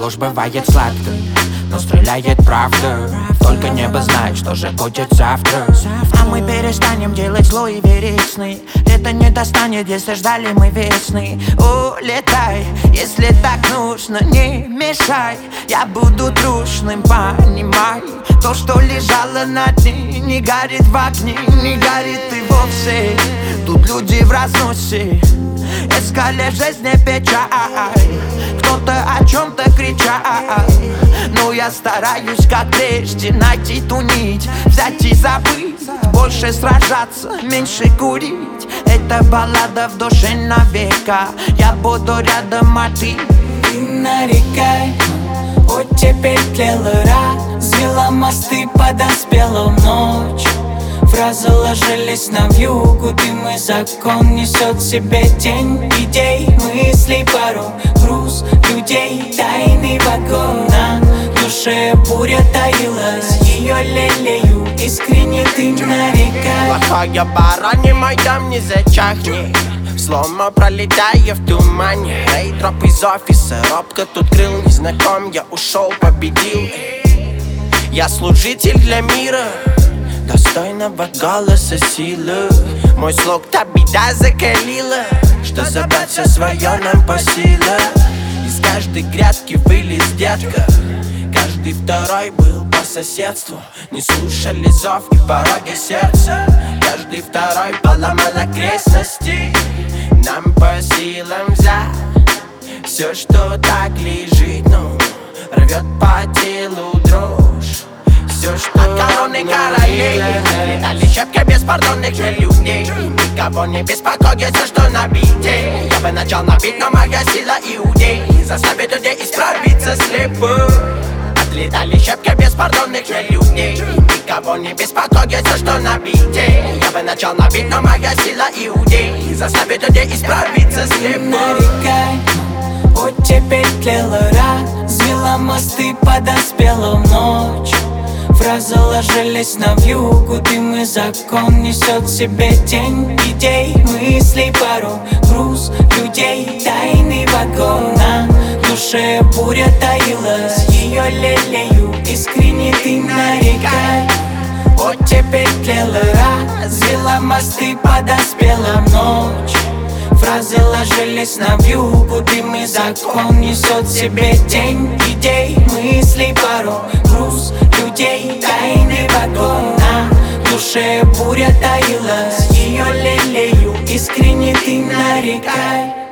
ложь бывает сладкой, но стреляет правда. Только небо знает, что же будет завтра. А мы перестанем делать зло и верить сны. Это не достанет, если ждали мы весны. Улетай, если так нужно, не мешай. Я буду трушным, понимай. То, что лежало на дне, не горит в огне, не горит и вовсе. Тут люди в разносе, искали в жизни печаль. Кто-то о чем-то кричал, но я стараюсь, как прежде, найти ту нить, взять и забыть. Больше сражаться, меньше курить. Это баллада в душе навека. Я буду рядом, а ты? Ты нарекай, оттепель тлела, развела мосты, подоспела в ночь. Фразы ложились на вьюгу, дым и закон несет в себе тень идей, мыслей, пару груз людей, тайный вагон. На душе буря таилась, ее лелею, искренне ты нарекай. Плохая пора, не мой дом, не зачахни. Слома пролетая в тумане. Эй, дроп из офиса, робко тут крыл незнаком. Я ушел, победил. Я служитель для мира, достойного голоса силы. Мой слог та беда закалила, что забрать все свое нам по силам. Из каждой грядки вылез детка, каждый второй был по соседству. Не слушали зов и пороги сердца, каждый второй поломал окрестности. Нам по силам взять все, что так лежит, ну, рвет по телу дрожь. Все, что от короны королей летали щепки беспардонных людей. Никого не беспокоит все, что на бите. Я бы начал набить, но моя сила иудей заставит людей исправиться слепо. Отлетали щепки беспардонных людей. Никого не беспокоит все, что на бите. Я бы начал набить, но моя сила иудей заставит людей исправиться слепо. Нарекай, оттепель тлела, развела мосты, подоспела в ночь. Фразы ложились на вьюгу, дым и закон несет в себе тень идей, мыслей, пару груз людей, тайный вагон. На душе буря таилась, ее лелею, искренне ты нарекай. Оттепель тлела, развела мосты, подоспела в ночь. Фразы ложились на вьюгу, дым и закон несет в себе тень идей, мыслей, пару груз людей, тайный вагон. На душе буря таилась, ее лелею, искренне ты нарекай.